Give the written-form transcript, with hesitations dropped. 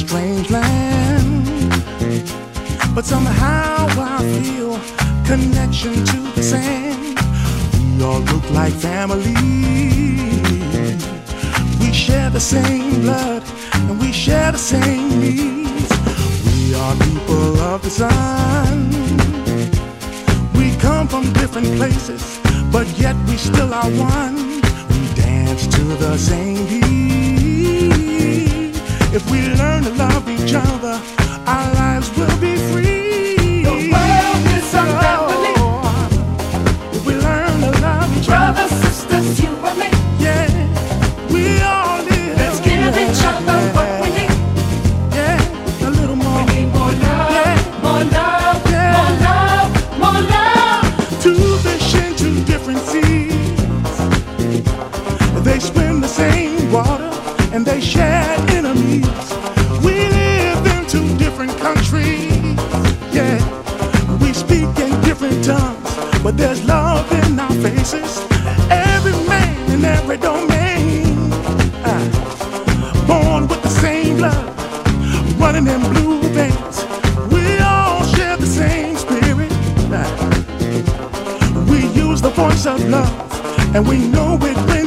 strange land, but somehow I feel connection to the sand. We all look like family. We share the same blood and we share the same needs. We are people of the sun. We come from different places, but yet we still are one. We dance to the same beat. If we learn to love each other, our lives will be free. The world is a family. If we learn to love each Brothers, other, sisters, you and me. yeah, we all live. Let's give each other what we need. Yeah, a little more. We need more love, Yeah. more love, Yeah. more love, more love. Two fish in two different seas. They swim the same water and they share enemies. We live in two different countries. Yeah, we speak in different tongues, but there's love in our faces. Every man in every domain, born with the same blood, running in blue veins. We all share the same spirit. We use the voice of love, and we know it brings